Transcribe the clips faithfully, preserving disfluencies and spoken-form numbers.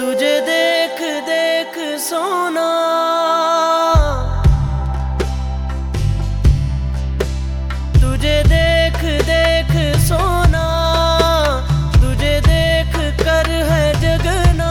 तुझे देख देख सोना, तुझे देख देख सोना, तुझे देख कर है जगना।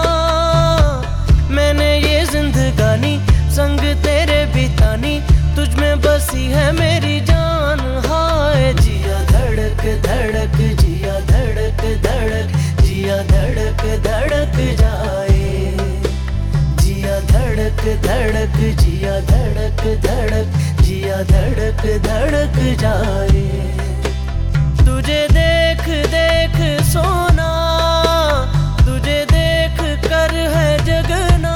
मैंने ये जिंदगानी संग तेरे बितानी, तुझ में बसी है मेरी जान। हाय जिया धड़क धड़क, जिया धड़क धड़क, जिया धड़क धड़क जाए। जिया धड़क धड़क, जिया धड़क धड़क, जिया धड़क धड़क जाए। तुझे देख देख सोना, तुझे देख कर है जगना।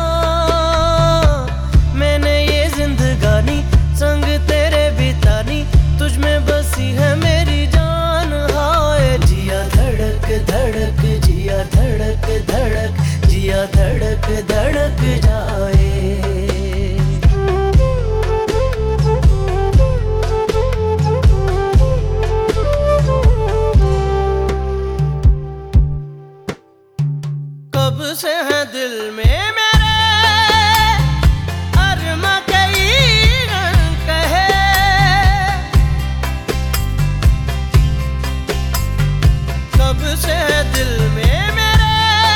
मैंने ये जिंदगानी संग तेरे बितानी, तुझ में बसी है मेरी जान। हाय जिया धड़क धड़क, जिया धड़क धड़क, जिया धड़क धड़क जाए। कब से है दिल में मेरे अरमा कई रंग कहे। कब से है दिल में मेरे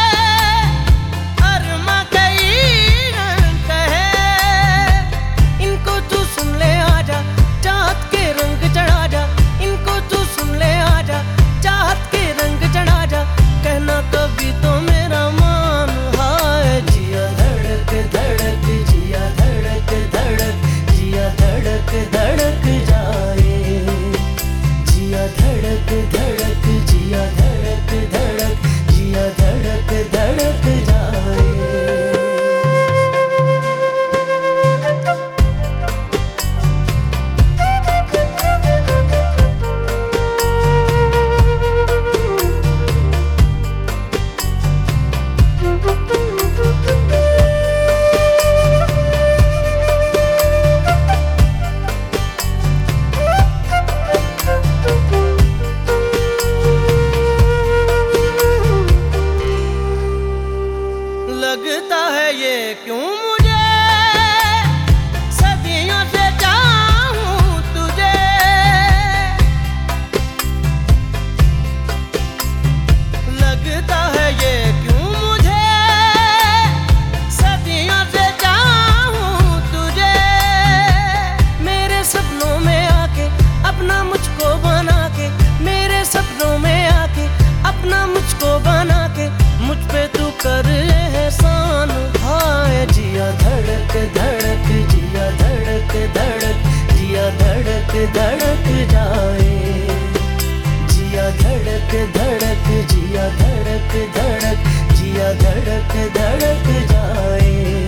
अरमा कई रंग कहे। इनको तू सुन ले आजा, चाहत के रंग चढ़ा जा। इनको तू सुन ले आजा, चाहत के रंग चढ़ा जा। कहना कभी तो मेरा मान। हाय जिया धड़क धड़क, जिया धड़क धड़क, जिया धड़क धड़क जाए। जिया धड़क धड़क, जिया धड़क धड़क, जिया धड़क धड़क जाए। लगता है ये क्यों मुझे सदियों से चाहूं तुझे। लगता है ये क्यों मुझे सदियों से चाहूं तुझे। मेरे सपनों में आके अपना मुझको बना के, मेरे सपनों में आके अपना मुझको बना के, मुझ पे तू कर एहसान। हाय जिया धड़क धड़क, जिया धड़क धड़क, जिया धड़क धड़क जाए। जिया धड़क धड़क, जिया धड़क धड़क, जिया धड़क धड़क जाए।